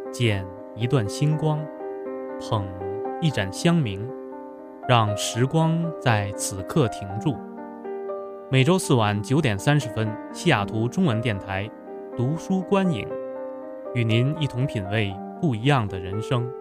捡一段星光，捧一盏香茗，让时光在此刻停住。每周四晚9点30分，西雅图中文电台读书观影，与您一同品味不一样的人生。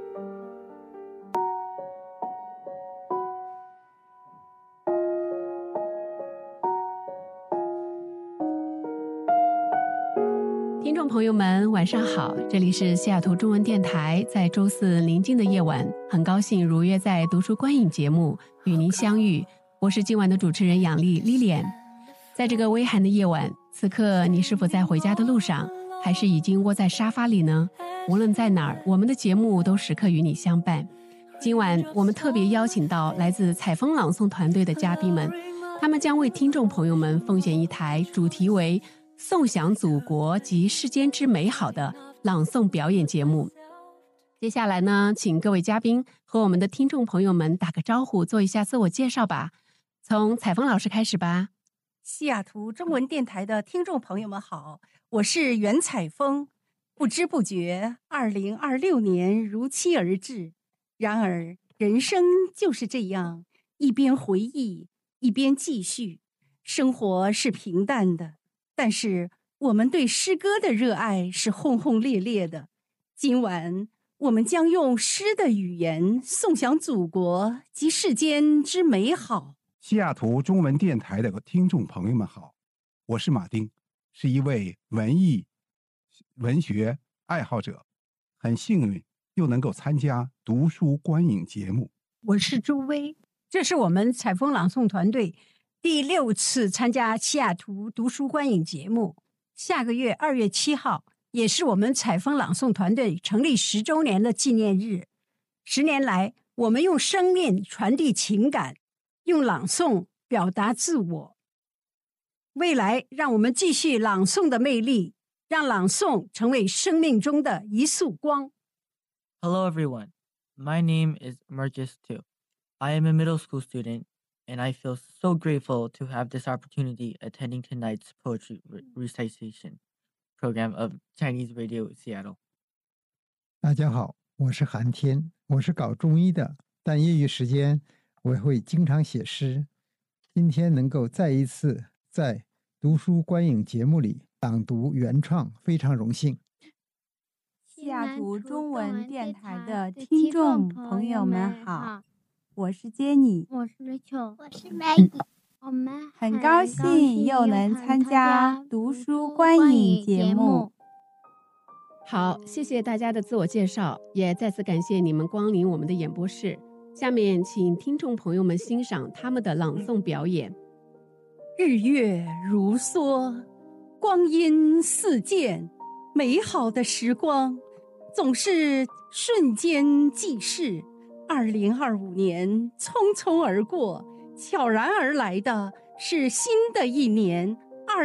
听众朋友们晚上好，这里是西雅图中文电台，在周四宁静的夜晚，很高兴如约在读书观影节目与您相遇。我是今晚的主持人杨丽 Lilian。 在这个微寒的夜晚，此刻你是否在回家的路上，还是已经窝在沙发里呢？无论在哪儿，我们的节目都时刻与你相伴。今晚我们特别邀请到来自采风朗诵团队的嘉宾们，他们将为听众朋友们奉献一台主题为颂享祖国及世间之美好的朗诵表演节目。接下来呢，请各位嘉宾和我们的听众朋友们打个招呼，做一下自我介绍吧。从采风老师开始吧。 西雅图中文电台的听众朋友们好，我是袁采风。不知不觉2026年如期而至，然而人生就是这样，一边回忆一边继续。生活是平淡的，但是我们对诗歌的热爱是轰轰烈烈的。今晚我们将用诗的语言颂享祖国及世间之美好。 西雅图中文电台的听众朋友们好，我是马丁，是一位文学爱好者，很幸运又能够参加读书观影节目。 我是朱薇，这是我们采风朗诵团队第6次参加西雅图读书观影节目。下个月2月7号也是我们采风朗诵团队成立10周年的纪念日。10年来，我们用生命传递情感，用朗诵表达自我。未来让我们继续朗诵的魅力，让朗诵成为生命中的一束光。 Hello everyone, my name is Emergis Tu. I am a middle school student, and I feel so grateful to have this opportunity attending tonight's poetry recitation program of Chinese Radio Seattle. 大家好，我是韩天，我是搞中医的，但业余时间我会经常写诗。今天能够再一次在读书观影节目里朗读原创，非常荣幸。 西雅图中文电台的听众朋友们好，我是 Jenny， 我是 Rachel， 我是 Maggie。我们很高兴又能参加读书观影节目。 好，谢谢大家的自我介绍，也再次感谢你们光临我们的演播室。下面请听众朋友们欣赏他们的朗诵表演。 日月如梭，光阴似箭，美好的时光总是瞬间即逝。2025年匆匆而过，悄然而来的是新的一年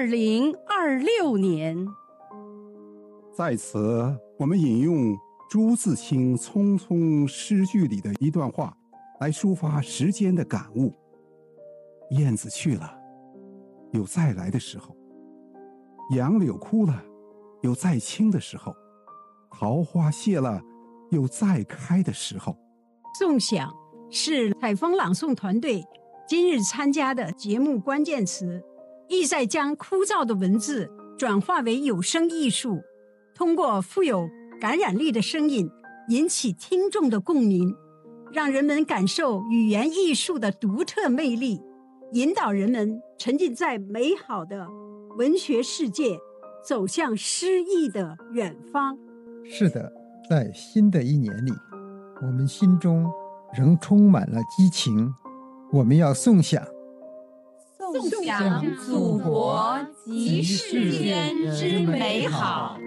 2026年。 在此，我们引用朱自清《匆匆》诗句里的一段话来抒发时间的感悟。燕子去了，有再来的时候；杨柳枯了，有再青的时候；桃花谢了，有再开的时候。 颂享是采风朗诵团队今日参加的节目关键词，意在将枯燥的文字转化为有声艺术，通过富有感染力的声音引起听众的共鸣，让人们感受语言艺术的独特魅力，引导人们沉浸在美好的文学世界，走向诗意的远方。 是的，在新的一年里，我们心中仍充满了激情，我们要颂享祖国及世间之美好。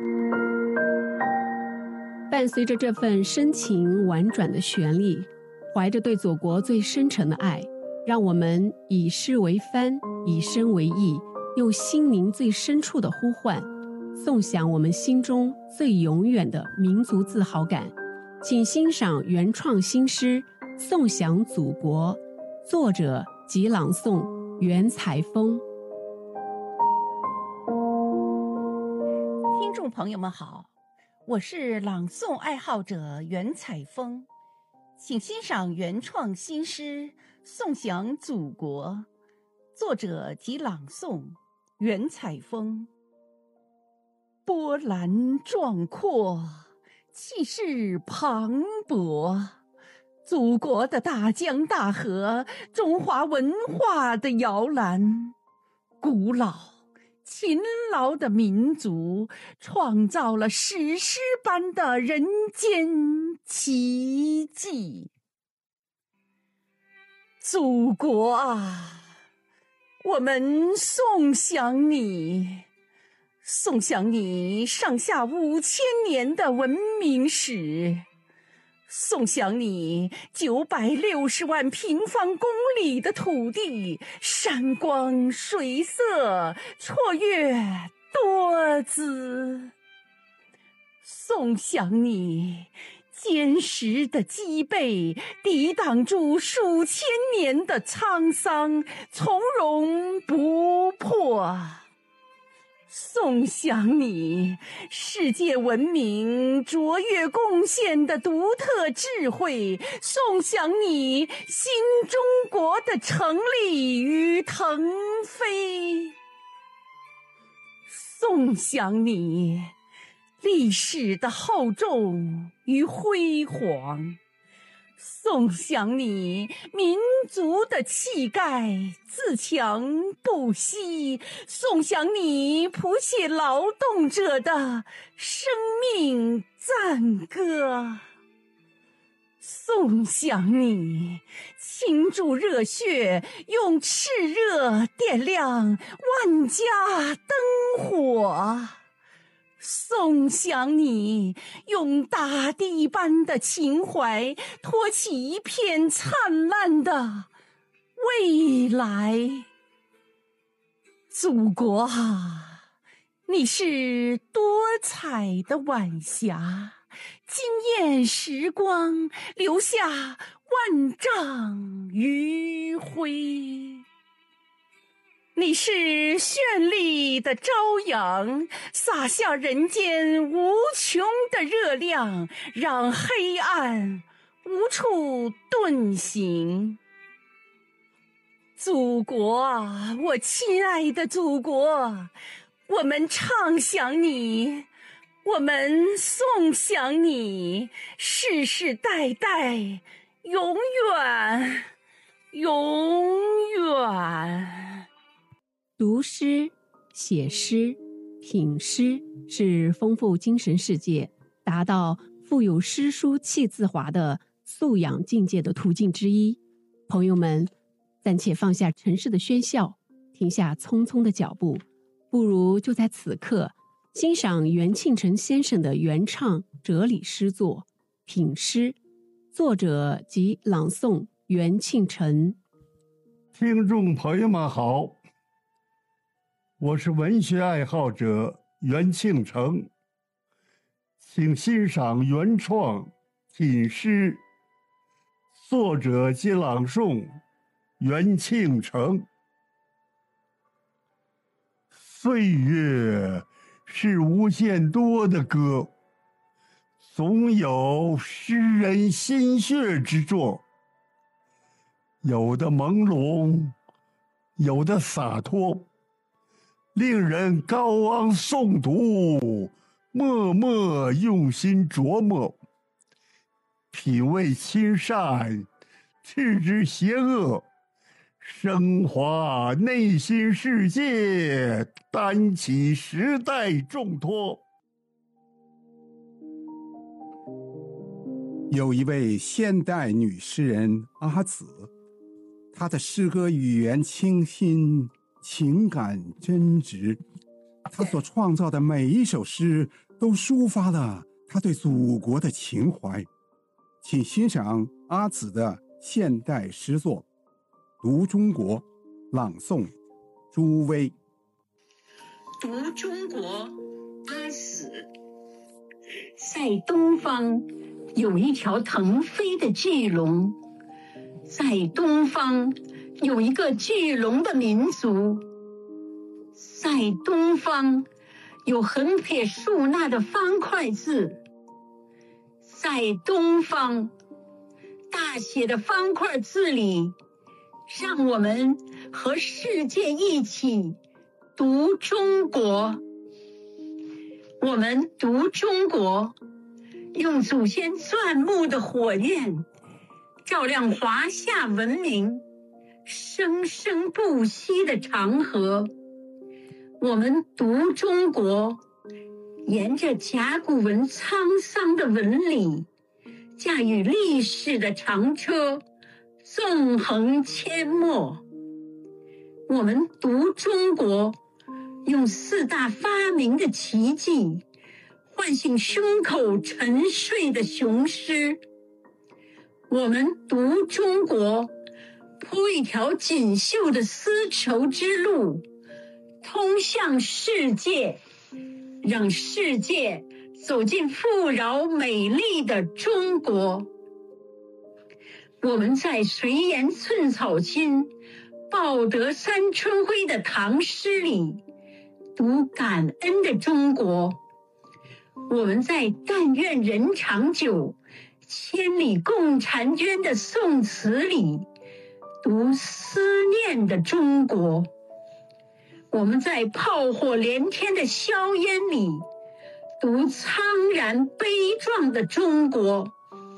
伴随着这份深情婉转的旋律，怀着对祖国最深沉的爱，让我们以诗为帆，以身为翼，用心灵最深处的呼唤，颂享我们心中最永远的民族自豪感。请欣赏原创新诗《颂享祖国》，作者及朗诵袁采风。 听众朋友们好， 我是朗诵爱好者袁采风，请欣赏原创新诗《颂享祖国》，作者及朗诵袁采风。波澜壮阔，气势磅礴，祖国的大江大河，中华文化的摇篮，古老勤劳的民族创造了史诗般的人间奇迹。祖国啊，我们颂享你，颂享你上下5000年的文明史，颂享你960万平方公里的土地，山光水色，绰约多姿。颂享你坚实的脊背，抵挡住数千年的沧桑，从容不迫。颂享你世界文明卓越贡献的独特智慧，颂享你新中国的成立与腾飞，颂享你历史的厚重与辉煌，颂享你民族的气概自强不息，颂享你谱写劳动者的生命赞歌，颂享你倾注热血，用炽热点亮万家灯火，颂享你用大地般的情怀托起一片灿烂的未来。祖国啊，你是多彩的晚霞，惊艳时光，留下万丈余晖。你是绚丽的朝阳，洒向人间无穷的热亮，让黑暗无处遁形。祖国啊，我亲爱的祖国，我们唱响你，我们颂享你，世世代代，永远，永远。 读诗、写诗、品诗是丰富精神世界，达到富有诗书气自华的素养境界的途径之一。朋友们，暂且放下尘世的喧嚣，停下匆匆的脚步，不如就在此刻欣赏袁庆成先生的原唱哲理诗作《品诗》，作者及朗诵袁庆成。 听众朋友们好，我是文学爱好者袁庆成，请欣赏原创品诗，作者及朗诵袁庆成。岁月是无限多的歌，总有诗人心血之作，有的朦胧，有的洒脱，令人高昂诵读，默默用心琢磨，品味亲善，斥之邪恶，升华内心世界，担起时代重托。 有一位现代女诗人阿紫，她的诗歌语言清新，情感真挚，她所创造的每一首诗都抒发了她对祖国的情怀。请欣赏阿紫的现代诗作《读中国》，朗诵朱薇。 读中国，阿紫。在东方有一条腾飞的巨龙，在东方有一个巨龙的民族，在东方有横撇竖捺的方块字， 在东方，大写的方块字里，让我们和世界一起读中国。我们读中国，用祖先钻木的火焰照亮华夏文明生生不息的长河。我们读中国，沿着甲骨文沧桑的纹理，驾驭历史的长车，纵横阡陌。我们读中国，用4大发明的奇迹，唤醒胸口沉睡的雄狮。我们读中国，铺一条锦绣的丝绸之路，通向世界，让世界走进富饶美丽的中国。我们在随言寸草心，报得三春晖的唐诗里读感恩的中国。我们在但愿人长久，千里共婵娟的宋词里读思念的中国。我们在炮火连天的硝烟里读苍然悲壮的中国。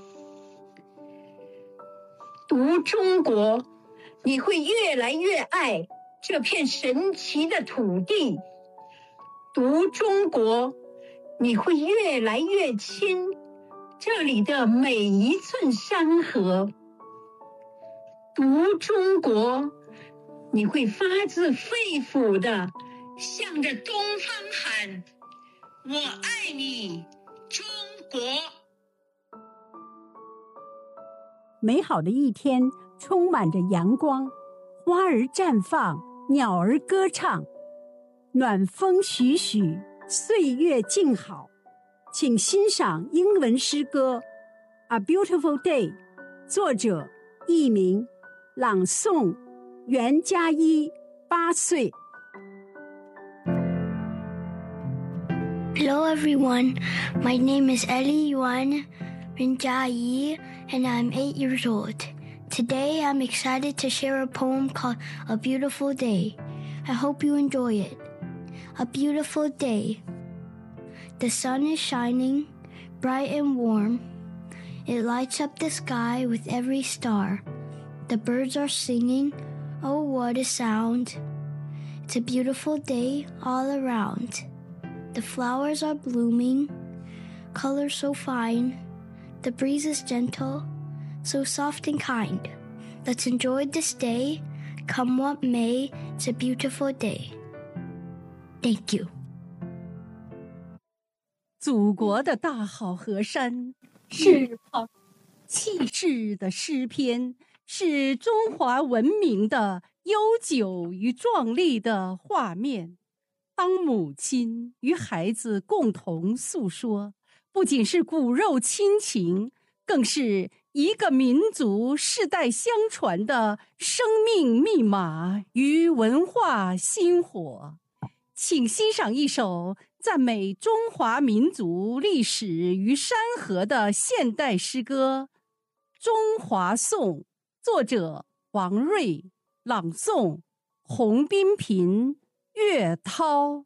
读中国，你会越来越爱这片神奇的土地。读中国，你会越来越亲这里的每一寸山河。读中国，你会发自肺腑地向着东方喊：我爱你，中国。 美好的一天充满着阳光，花儿绽放，鸟儿歌唱，暖风徐徐，岁月静好。请欣赏英文诗歌《A Beautiful Day》，作者佚名，朗诵袁佳一，8岁。 Hello everyone, my name is Ellie Yuan Rinjai and I'm 8 years old. Today I'm excited to share a poem called A Beautiful Day. I hope you enjoy it. A beautiful day. The sun is shining, bright and warm. It lights up the sky with every star. The birds are singing, oh what a sound. It's a beautiful day all around. The flowers are blooming, colors so fine. The breeze is gentle, so soft and kind. Let's enjoy this day, come what may, it's a beautiful day. Thank you. 祖国的大好河山，是气势的诗篇，是中华文明的悠久与壮丽的画面。当母亲与孩子共同诉说，不仅是骨肉亲情，更是一个民族世代相传的生命密码与文化薪火。请欣赏一首赞美中华民族历史与山河的现代诗歌《中华颂》，作者王瑞，朗诵洪彬平、岳涛。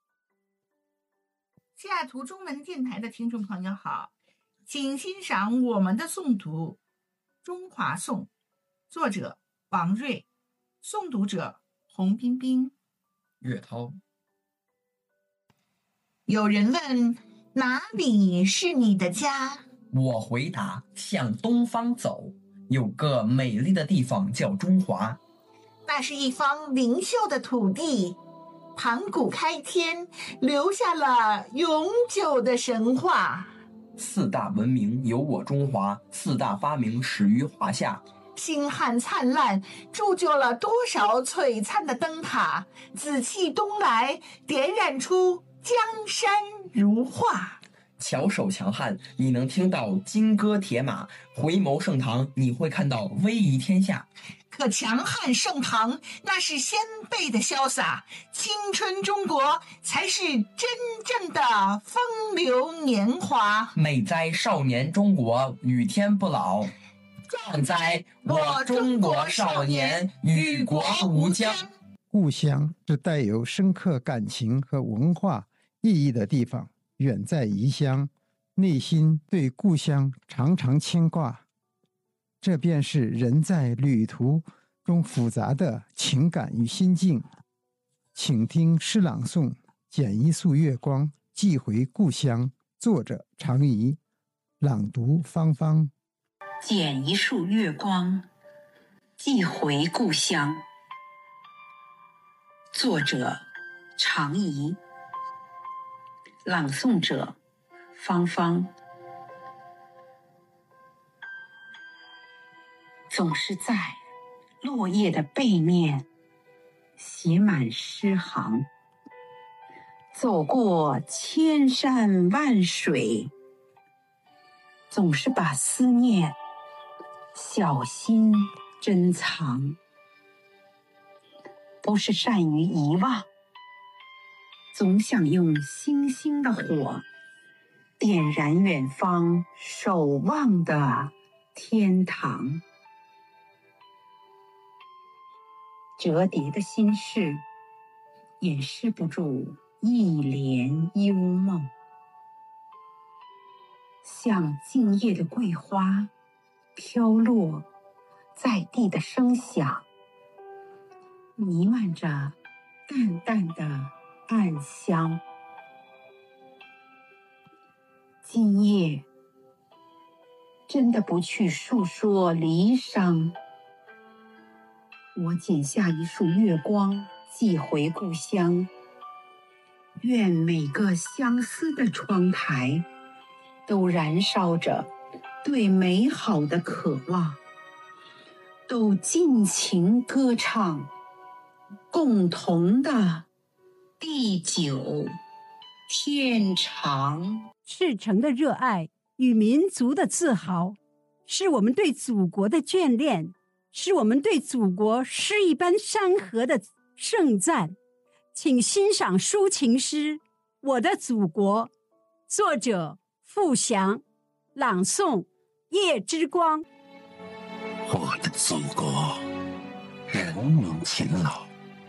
西雅图中文电台的听众朋友好，请欣赏我们的诵读《中华颂》，作者王瑞，诵读者洪彬彬、 岳涛。 有人问，哪里是你的家？ 我回答，向东方走，有个美丽的地方叫中华。 那是一方灵秀的土地，盘古开天，留下了永久的神话。 4大文明有我中华，4大发明始于华夏。 星汉灿烂，铸就了多少璀璨的灯塔，紫气东来，点染出江山如画。 翘首强悍，你能听到金戈铁马；回眸盛唐，你会看到威仪天下。 可强悍盛唐，那是先辈的潇洒；青春中国，才是真正的风流年华。 美哉少年中国，与天不老；壮哉我中国少年，与国无疆。 故乡是带有深刻感情和文化意义的地方，远在异乡，内心对故乡常常牵挂。这便是人在旅途中复杂的情感与心境。请听诗朗诵《剪一束月光，寄回故乡》，作者常怡，朗读芳芳。 剪一束月光，寄回故乡，作者常怡，朗诵者芳芳。总是在落叶的背面写满诗行，走过千山万水，总是把思念小心珍藏。不是善于遗忘，总想用星星的火点燃远方守望的天堂。折叠的心事掩饰不住一帘幽梦，像静夜的桂花飘落在地的声响，弥漫着淡淡的暗香。今夜真的不去诉说离殇，我剪下一束月光，寄回故乡。愿每个相思的窗台都燃烧着对美好的渴望，都尽情歌唱共同的地久天长。 赤诚的热爱与民族的自豪，是我们对祖国的眷恋，是我们对祖国诗一般山河的盛赞。请欣赏抒情诗《我的祖国》，作者傅翔，朗诵叶之光。 我的祖国，人民勤劳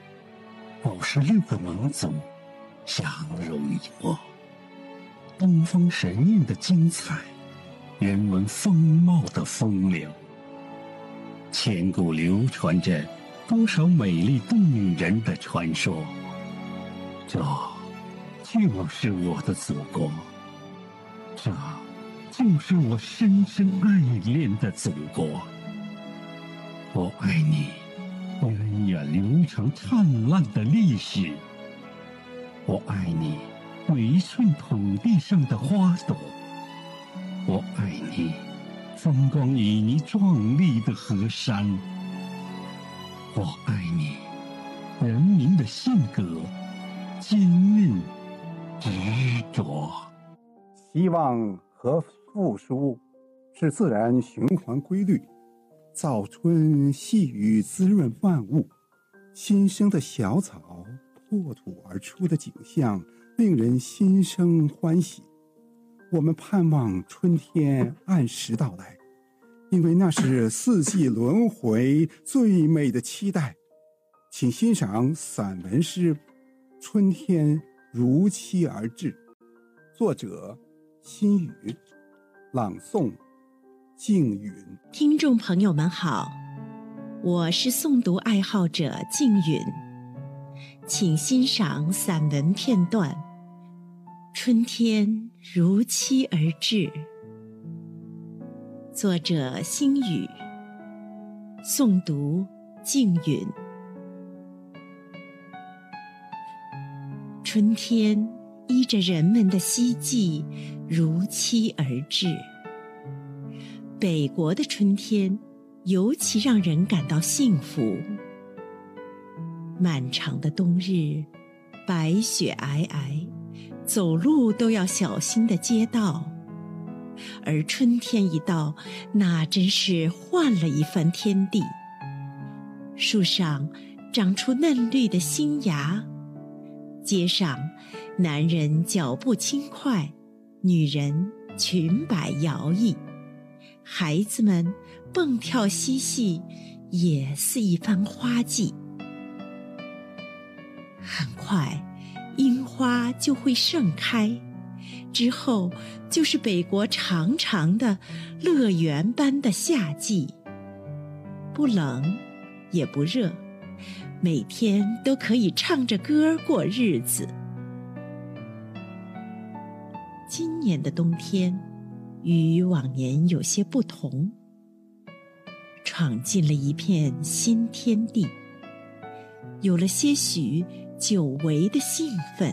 ，56个民族相濡以沫，东方神韵的精彩，人文风貌的风流，千古流传着多少美丽动人的传说。这就是我的祖国，这就是我深深爱恋的祖国。我爱你源远流长灿烂的历史，我爱你每一寸土地上的花朵，我爱你风光旖旎壮丽的河山，我爱你人民的性格坚韧执着。 希望和复苏是自然循环规律，早春细雨滋润万物，新生的小草破土而出的景象令人心生欢喜。我们盼望春天按时到来，因为那是四季轮回最美的期待。请欣赏散文诗《春天如期而至》，作者辛宇，朗诵静允。 听众朋友们好，我是诵读爱好者静允，请欣赏散文片段《春天如期而至》，作者辛宇，诵读静允。春天依着人们的希冀如期而至。北国的春天尤其让人感到幸福。漫长的冬日，白雪皑皑，走路都要小心的街道，而春天一到，那真是换了一番天地。 树上长出嫩绿的新芽，街上男人脚步轻快，女人裙摆摇曳，孩子们蹦跳嬉戏，也是一番花季。很快樱花就会盛开，之后就是北国长长的乐园般的夏季，不冷也不热，每天都可以唱着歌过日子。今年的冬天与往年有些不同，闯进了一片新天地，有了些许久违的兴奋。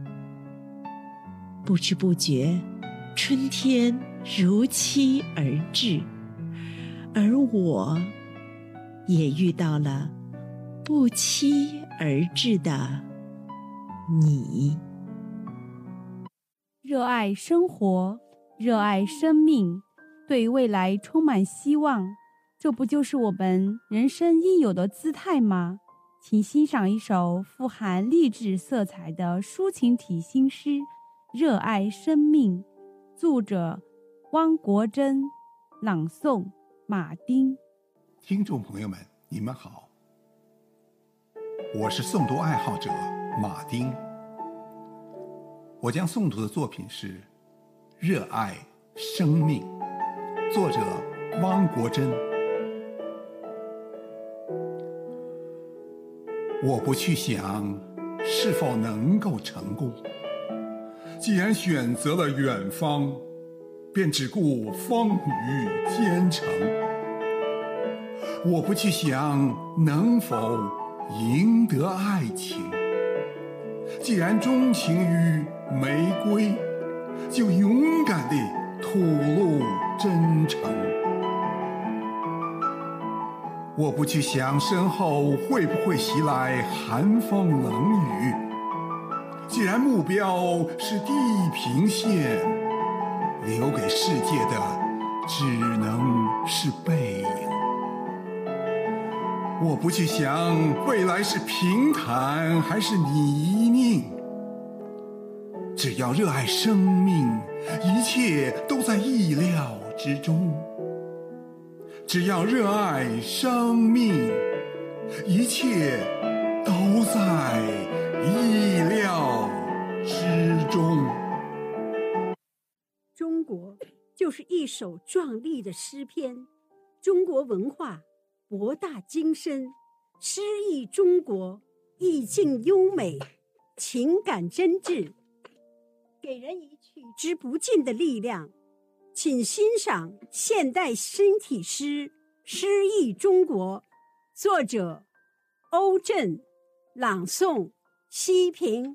不知不觉，春天如期而至，而我也遇到了不期而至的你。 热爱生活，热爱生命，对未来充满希望，这不就是我们人生应有的姿态吗？请欣赏一首富含励志色彩的抒情体新诗《热爱生命》，作者汪国真，朗诵马丁。 听众朋友们，你们好，我是诵读爱好者马丁。我将诵读的作品是《热爱生命》，作者汪国真。我不去想是否能够成功，既然选择了远方，便只顾风雨兼程。我不去想能否赢得爱情，既然钟情于玫瑰，就勇敢地吐露真诚。我不去想身后会不会袭来寒风冷雨，既然目标是地平线，留给世界的只能是背影。我不去想未来是平坦还是泥泞，只要热爱生命，一切都在意料之中。只要热爱生命，一切都在意料之中。 中国就是一首壮丽的诗篇，中国文化博大精深，诗意中国，意境优美，情感真挚，给人以取之不尽的力量。请欣赏现代新体诗《诗意中国》，作者欧震，朗诵西平。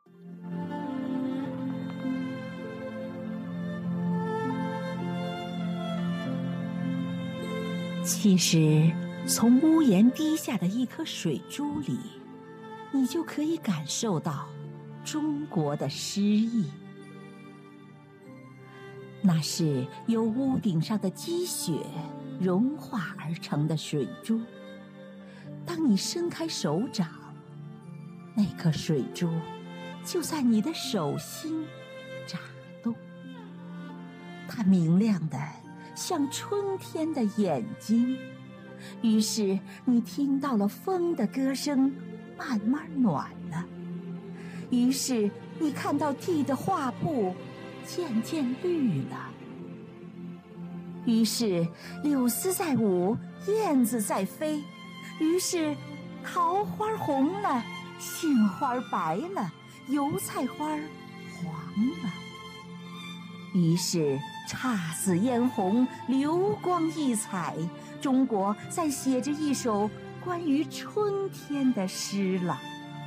其实，从屋檐滴下的一颗水珠里，你就可以感受到中国的诗意。那是由屋顶上的积雪融化而成的水珠，当你伸开手掌，那颗水珠就在你的手心眨动，它明亮的像春天的眼睛。于是你听到了风的歌声慢慢暖了，于是你看到地的画布渐渐绿了，于是柳丝在舞，燕子在飞，于是桃花红了，杏花白了，油菜花黄了，于是姹紫嫣红，流光溢彩，中国在写着一首关于春天的诗了。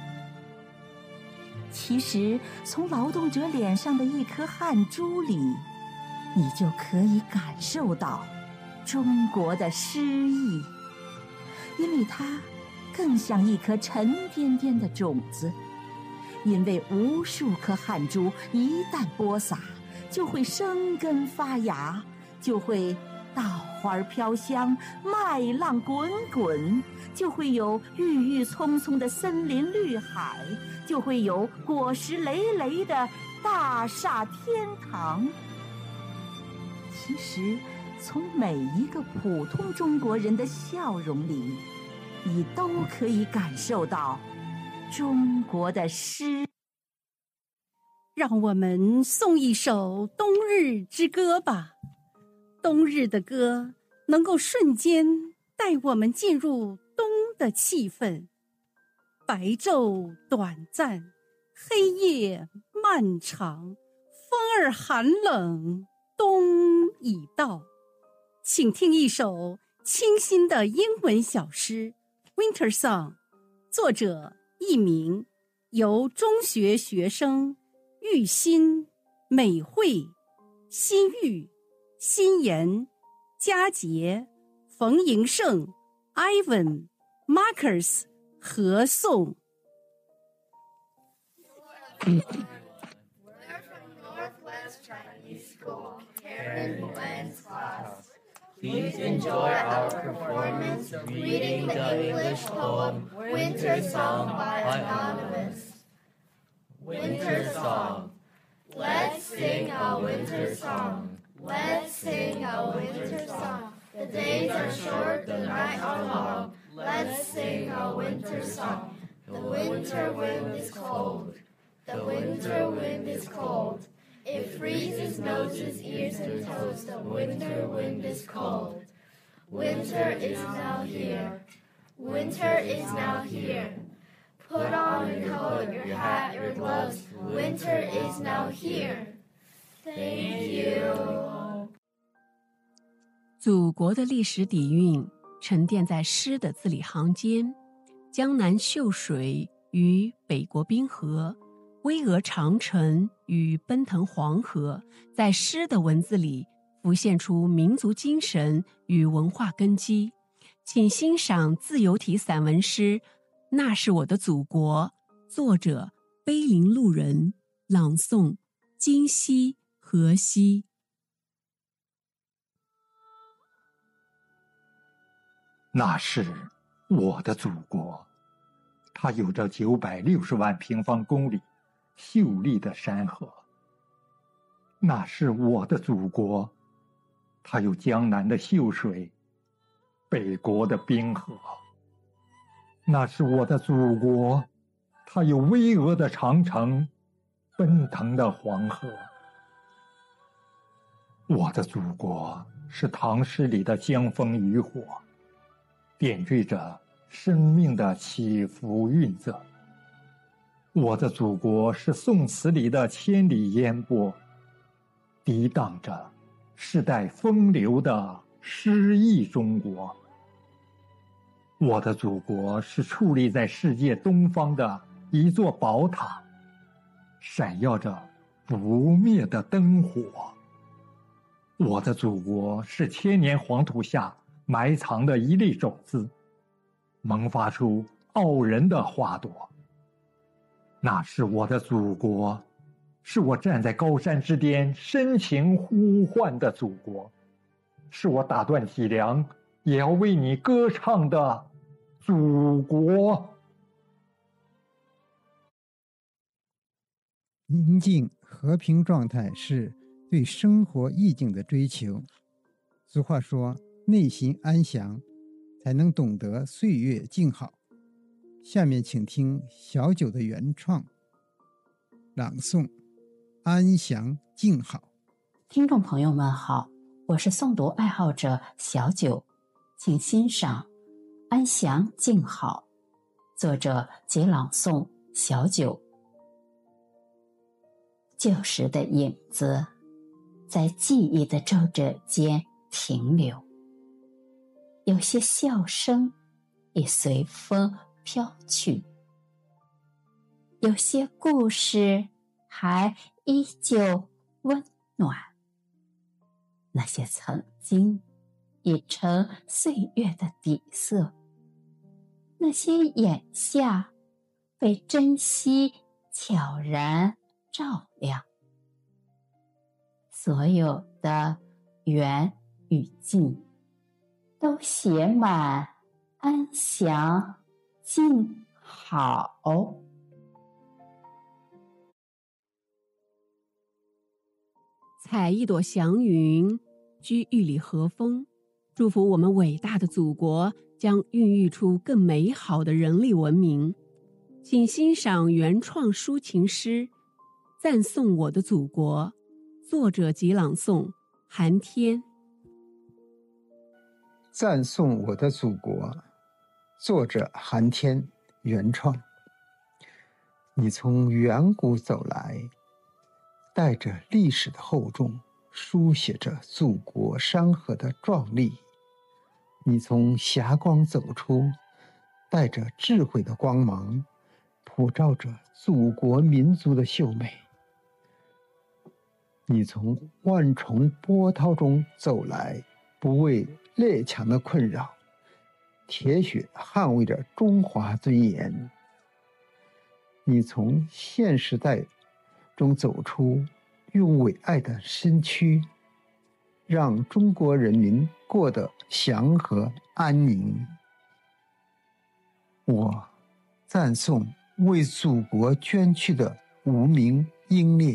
其实，从劳动者脸上的一颗汗珠里，你就可以感受到中国的诗意，因为它更像一颗沉甸甸的种子，因为无数颗汗珠一旦播撒，就会生根发芽，就会稻花飘香，麦浪滚滚，就会有郁郁葱葱的森林绿海，就会有果实累累的大厦天堂。其实，从每一个普通中国人的笑容里，你都可以感受到中国的诗。 让我们颂一首冬日之歌吧。冬日的歌能够瞬间带我们进入冬的气氛。白昼短暂，黑夜漫长，风儿寒冷，冬已到。请听一首清新的英文小诗 Winter Song， 作者佚名，由中学学生玉欣、美惠、新玉、新妍、佳杰、冯迎胜、Ivan、Marcus 合颂。 Please enjoy our performance reading the English poem Winter Song by Anonymous. Winter Song. Let's sing a winter song. Let's sing a winter song. The days are short, the nights are long. Let's sing a winter song. The winter wind is cold. The winter wind is cold. It freezes noses, ears, and toes. The winter wind is cold. Winter is now here. Winter is now here. Put on your coat, your hat, your gloves. Winter is now here. Thank you. 祖国的历史底蕴沉淀在诗的字里行间，江南秀水与北国冰河，巍峨长城与奔腾黄河，在诗的文字里浮现出民族精神与文化根基。请欣赏自由体散文诗《那是我的祖国》，作者碑林路人，朗诵金溪河西。 那是我的祖国，它有着960万平方公里秀丽的山河。那是我的祖国，它有江南的秀水，北国的冰河。那是我的祖国，它有巍峨的长城，奔腾的黄河。我的祖国是唐诗里的江枫渔火，点缀着生命的起伏韵色。我的祖国是宋词里的千里烟波，涤荡着世代风流的诗意中国。我的祖国是矗立在世界东方的一座宝塔，闪耀着不灭的灯火。我的祖国是千年黄土下埋藏的一粒种子，萌发出傲人的花朵。那是我的祖国，是我站在高山之巅深情呼唤的祖国，是我打断脊梁也要为你歌唱的祖国。 宁静和平状态是对生活意境的追求。俗话说，内心安详，才能懂得岁月静好。下面请听小九的原创朗诵《安详静好》。 听众朋友们好，我是诵读爱好者小九，请欣赏《安详静好》，作者及朗诵小九。旧时的影子在记忆的皱褶间停留，有些笑声已随风飘去，有些故事还依旧温暖，那些曾经已成岁月的底色，那些眼下被珍惜悄然照亮。所有的圆语境，都写满安详静好。 采一朵祥云，居玉里和风，祝福我们伟大的祖国将孕育出更美好的人类文明。请欣赏原创抒情诗《赞颂我的祖国》，作者及朗诵韩天。 赞颂我的祖国，作者韩天，原创。你从远古走来，带着历史的厚重，书写着祖国山河的壮丽。你从霞光走出，带着智慧的光芒，普照着祖国民族的秀美。你从万重波涛中走来，不畏列强的困扰，铁血捍卫着中华尊严。你从现时代中走出，用伟爱的身躯，让中国人民过得祥和安宁。我赞颂为祖国捐躯的无名英烈，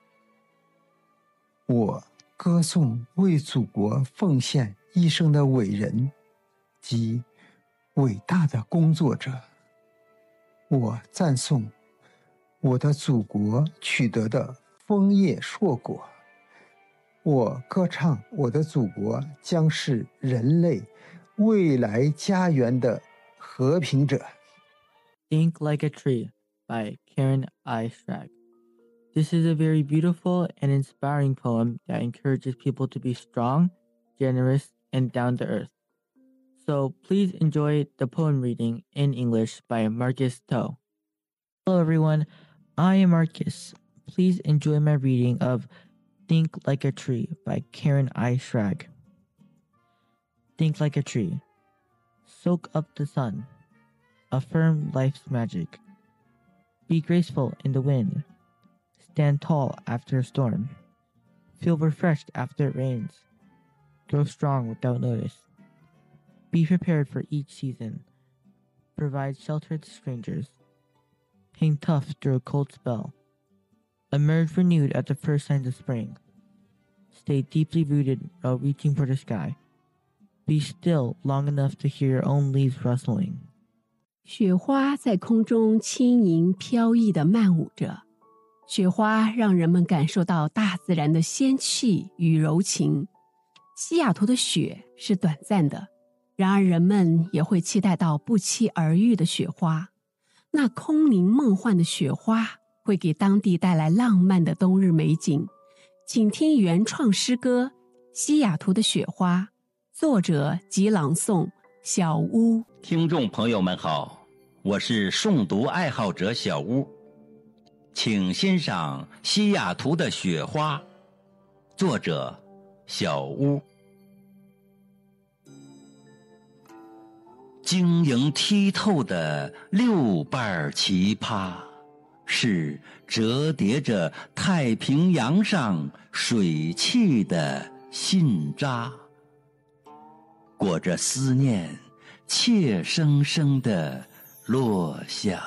我歌颂为祖国奉献一生的伟人及伟大的工作者，我赞颂我的祖国取得的枫叶硕果，我歌唱我的祖国将是人类未来家园的和平者。 Think Like a Tree by Karen I. Schrag. This is a very beautiful and inspiring poem that encourages people to be strong, generous, and down to earth. So please enjoy the poem reading in English by Marcus To. Hello everyone, I am Marcus. Please enjoy my reading of Think Like a Tree by Karen I. Schrag. Think like a tree. Soak up the sun. Affirm life's magic. Be graceful in the wind. Stand tall after a storm. Feel refreshed after it rains. Grow strong without notice. Be prepared for each season. Provide shelter to strangers. Hang tough through a cold spell. Emerge renewed at the first signs of spring. Stay deeply rooted while reaching for the sky. Be still long enough to hear your own leaves rustling. 雪花在空中轻盈飘逸地漫舞着，雪花让人们感受到大自然的仙气与柔情。西雅图的雪是短暂的，然而人们也会期待到不期而遇的雪花。那空灵梦幻的雪花会给当地带来浪漫的冬日美景。请听原创诗歌《西雅图的雪花》，作者及朗诵小屋。 听众朋友们好，我是诵读爱好者小屋，请欣赏《西雅图的雪花》，作者小屋。晶莹剔透的六瓣奇葩，是折叠着太平洋上水汽的信札，裹着思念，怯生生地落下。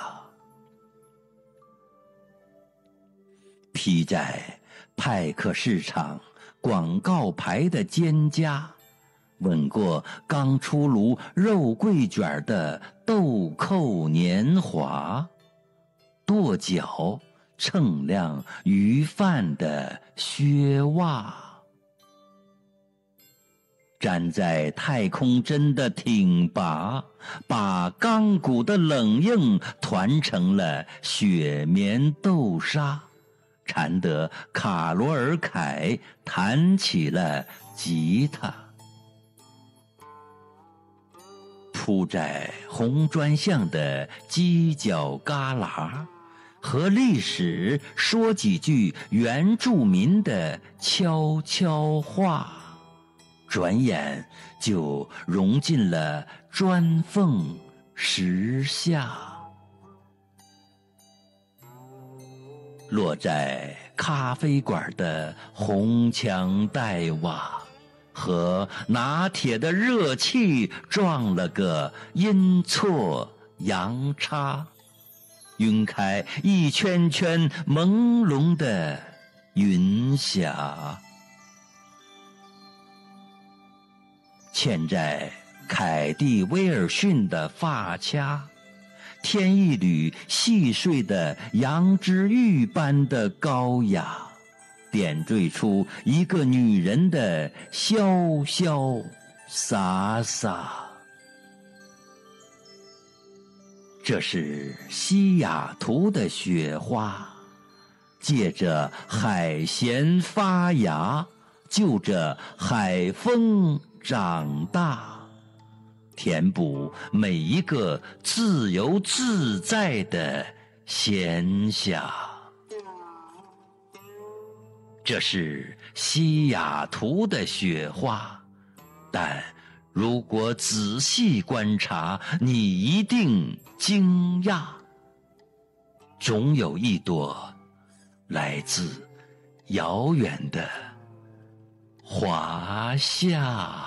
披在派克市场广告牌的肩胛，吻过刚出炉肉桂卷的豆蔻年华，跺脚称量鱼贩的靴袜，站在太空针的挺拔，把钢骨的冷硬团成了雪棉豆沙，缠得卡罗尔凯弹起了吉他。铺在红砖巷的犄角旮旯，和历史说几句原住民的悄悄话，转眼就融进了砖缝石下。落在咖啡馆的红墙黛瓦， 和拿铁的热气撞了个阴错阳差，晕开一圈圈朦胧的云霞。嵌在凯蒂·威尔逊的发卡，添一缕细碎的羊脂玉般的高雅，点缀出一个女人的潇潇洒洒。这是西雅图的雪花，借着海咸发芽，就着海风长大，填补每一个自由自在的闲暇。这是西雅图的雪花，但如果仔细观察，你一定惊讶，总有一朵来自遥远的华夏。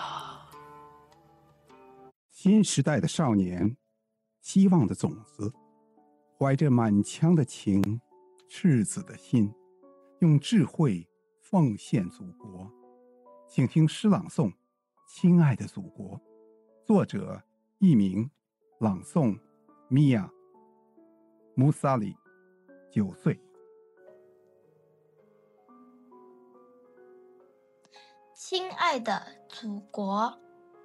新时代的少年，希望的种子，怀着满腔的情，赤子的心，用智慧奉献祖国。请听诗朗诵《亲爱的祖国》，作者佚名，朗诵米娅·穆萨里，9岁。 亲爱的祖国，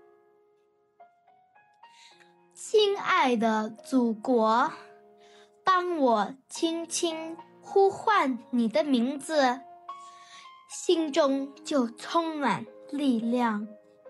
亲爱的祖国，当我轻轻呼唤你的名字，心中就充满力量。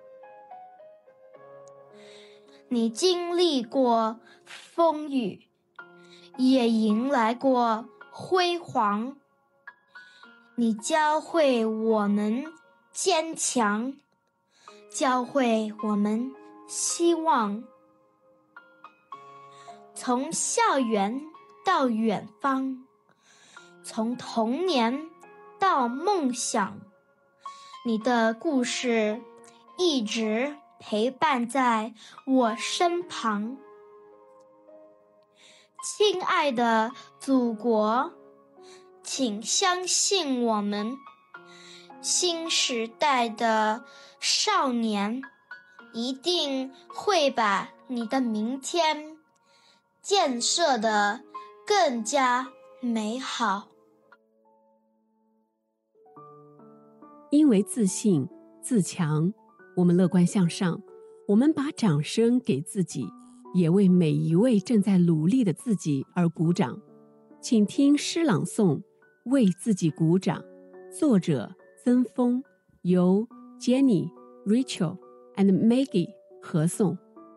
你经历过风雨，也迎来过辉煌。你教会我们坚强，教会我们希望。从校园到远方，从童年到梦想，你的故事一直陪伴在我身旁。亲爱的祖国，请相信我们，新时代的少年一定会把你的明天建设得更加美好。 因为自信、自强，我们乐观向上，我们把掌声给自己，也为每一位正在努力的自己而鼓掌。请听诗朗诵《为自己鼓掌》，作者曾峰，由 Jenny、Rachel and Maggie 合诵。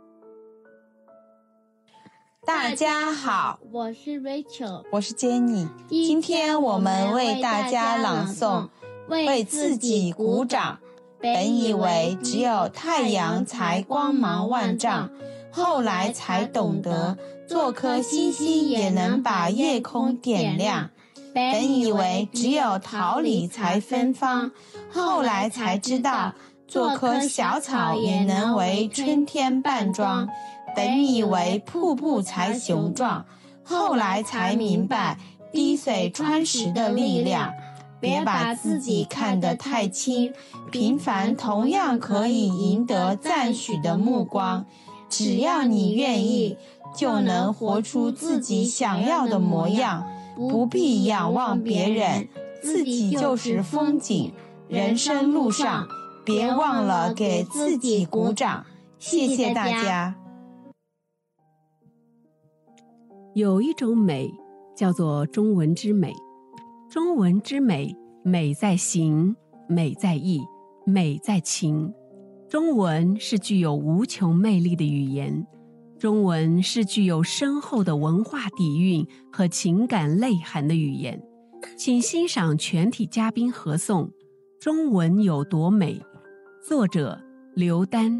大家好， 我是 Rachel， 我是 Jenny。今天我们为大家朗诵《为自己鼓掌》。本以为只有太阳才光芒万丈，后来才懂得做颗星星也能把夜空点亮。本以为只有桃李才芬芳，后来才知道做棵小草也能为春天扮装。本以为瀑布才雄壮，后来才明白滴水穿石的力量。别把自己看得太轻，平凡同样可以赢得赞许的目光。只要你愿意，就能活出自己想要的模样。不必仰望别人，自己就是风景。人生路上，别忘了给自己鼓掌。谢谢大家。 有一种美，叫做中文之美。中文之美，美在形，美在意，美在情。中文是具有无穷魅力的语言，中文是具有深厚的文化底蕴和情感内涵的语言。请欣赏全体嘉宾合诵《中文有多美》，作者刘丹。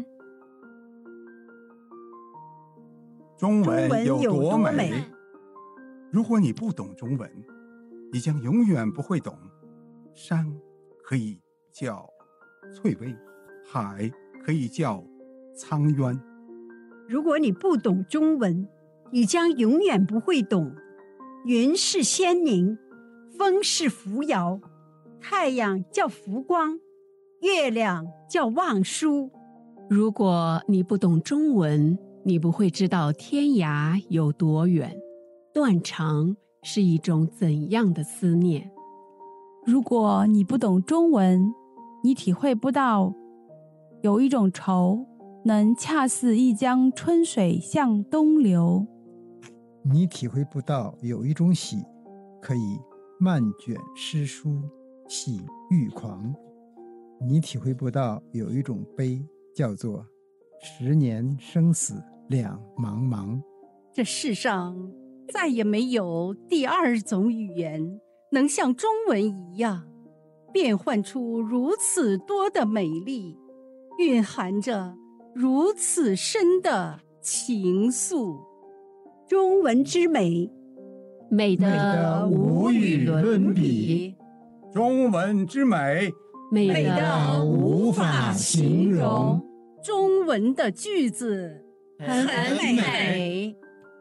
中文有多美？如果你不懂中文，你将永远不会懂。山可以叫翠微， 海可以叫沧渊。 如果你不懂中文，你将永远不会懂。云是仙宁，风是扶摇，太阳叫浮光，月亮叫望舒。 如果你不懂中文，你不会知道天涯有多远，断肠是一种怎样的思念。 如果你不懂中文，你体会不到有一种愁能恰似一江春水向东流。 你体会不到有一种喜可以漫卷诗书，喜欲狂。你体会不到有一种悲叫做10年生死两茫茫。 这世上再也没有第二种语言能像中文一样变换出如此多的美丽，蕴含着如此深的情愫。 中文之美， 美得无与伦比；中文之美， 美得无法形容。中文的句子很美。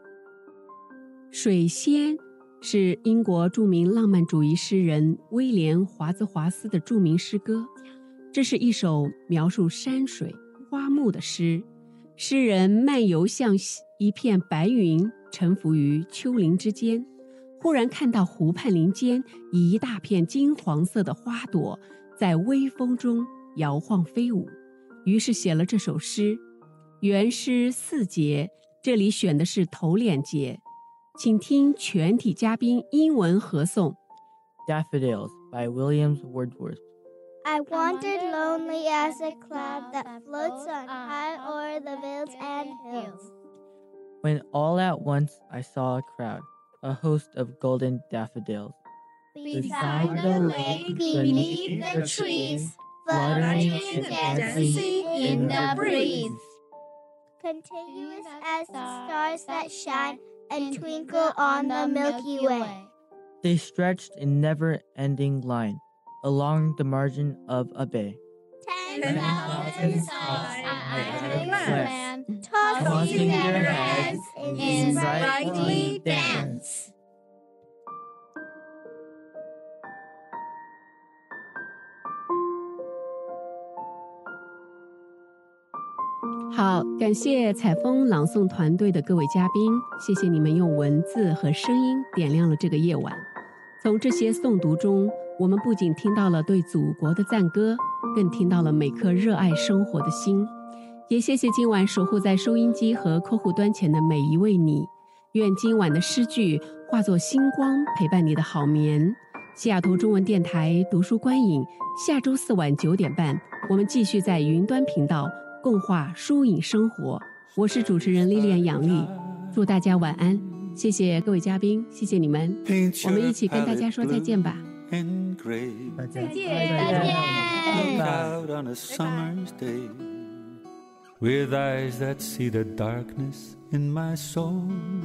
水仙是英国著名浪漫主义诗人威廉·华兹华斯的著名诗歌，这是一首描述山水花木的诗。诗人漫游向一片白云，沉浮于丘陵之间，忽然看到湖畔林间一大片金黄色的花朵在微风中摇晃飞舞，于是写了这首诗。原诗4节，这里选的是头2节，请听全体嘉宾英文合诵。 Daffodils by William Wordsworth. I wandered lonely as a cloud that floats on high o'er the vales and hills. When all at once I saw a crowd, a host of golden daffodils. Beside the lake, beneath the trees, fluttering and dancing in the breeze. Continuous as the stars that shine and twinkle on the Milky Way. They stretched in never-ending line along the margin of a bay. 10,000 stars I land, tossing their heads in sprightly dance. 好，感谢采风朗诵团队的各位嘉宾，谢谢你们用文字和声音点亮了这个夜晚。从这些诵读中，我们不仅听到了对祖国的赞歌，更听到了每颗热爱生活的心。也谢谢今晚守护在收音机和客户端前的每一位你。愿今晚的诗句化作星光，陪伴你的好眠。西雅图中文电台读书观影，下周4晚9点半，我们继续在云端频道共话书影生活。我是主持人莉莉安杨丽，祝大家晚安。谢谢各位嘉宾，谢谢你们，我们一起跟大家说再见吧。 再见。 Out on a summer's day, with eyes that see the darkness in my soul,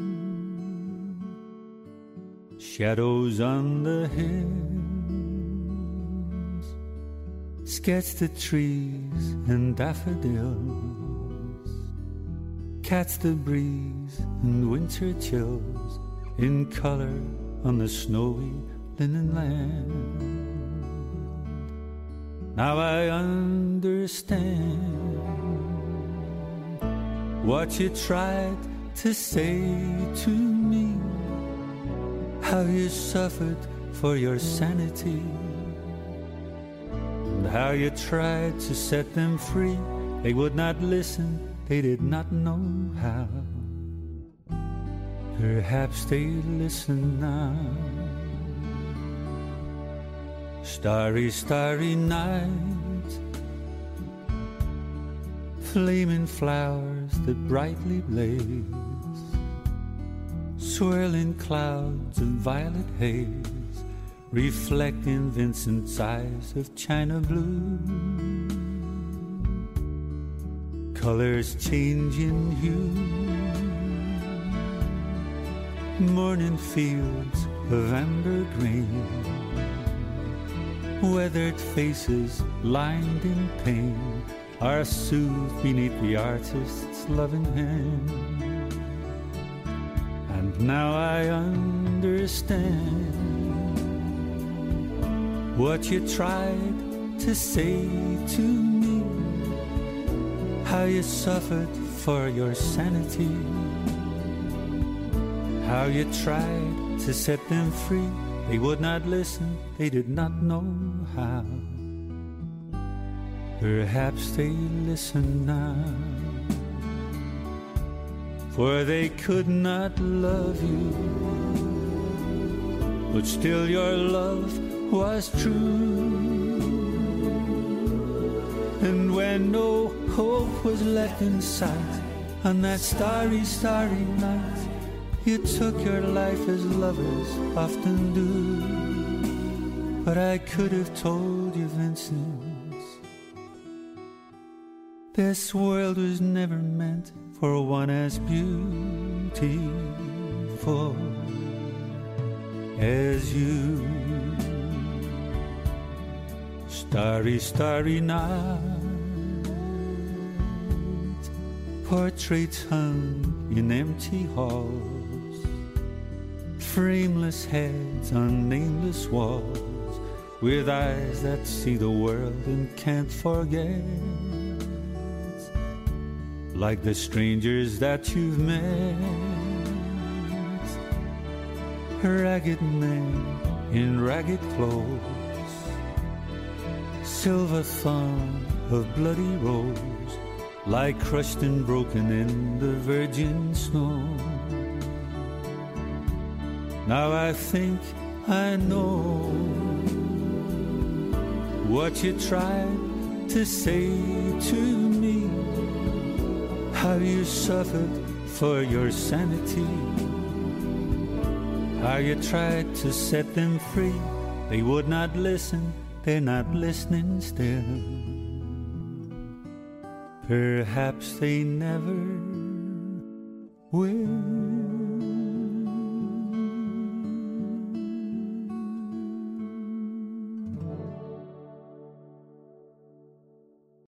shadows on the hills, sketch the trees and daffodils, catch the breeze and winter chills in color on the snowy linen land. Now I understand what you tried to say to me, how you suffered for your sanity, and how you tried to set them free. They would not listen, they did not know how. Perhaps they listen now. Starry, starry night, flaming flowers that brightly blaze, swirling clouds of violet haze, reflecting Vincent's eyes of china blue, colors changing hue, morning fields of amber grain, weathered faces lined in pain, are soothed beneath the artist's loving hand. And now I understand what you tried to say to me, how you suffered for your sanity, how you tried to set them free. They would not listen, they did not know how. Perhaps they listen now, for they could not love you, but still your love was true. And when no hope was left in sight, on that starry, starry night, you took your life as lovers often do. But I could have told you, Vincent, this world was never meant for one as beautiful as you. Starry, starry night, portraits hung in empty halls, frameless heads on nameless walls, with eyes that see the world and can't forget, like the strangers that you've met, ragged men in ragged clothes, silver thorn of bloody rose, lie crushed and broken in the virgin snow. Now I think I know what you tried to say to me, how you suffered for your sanity, how you tried to set them free. They would not listen, they're not listening still. Perhaps they never will.